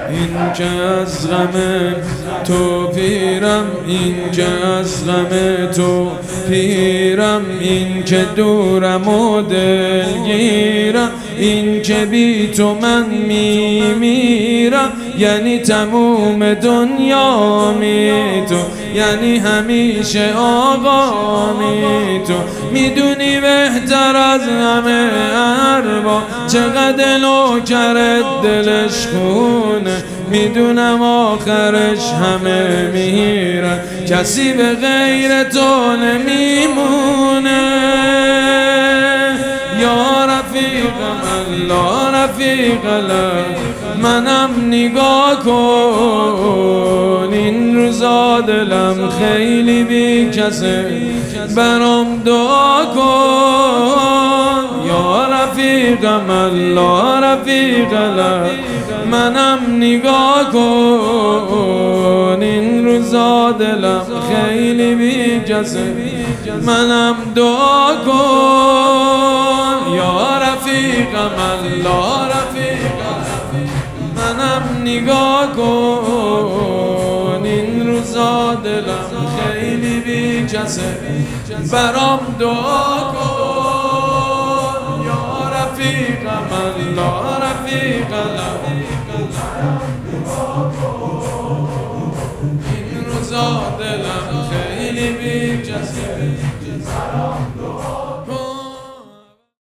این که از غم تو پیرم، این که از غم تو پیرم، این که دورم و دلگیرم، این که بی تو من میمیرم، یعنی تموم دنیا می تو، یعنی همیشه آقا تو. میدونی بهتر از همه ارباب چقدر نوکرت دلش خونه، میدونم آخرش همه میرن، کسی به غیر تو نمیمونه. یا رفیقم الله رفیق الله، منم نگاه کن، این روزا دلم خیلی بی کسه، برام دعا کن. یا رفیقم الله رفیق الله، منم نگاه کن، این روزا دلم خیلی بی کسه، منم دعا کن. یا رفیقم الله رفیق الله، منم نگاه کن، این روزا دلم خیلی بی کسه، برام دعا کن. یا رفیقم الله رفیق الله، این روزا دلم خیلی بی کسه،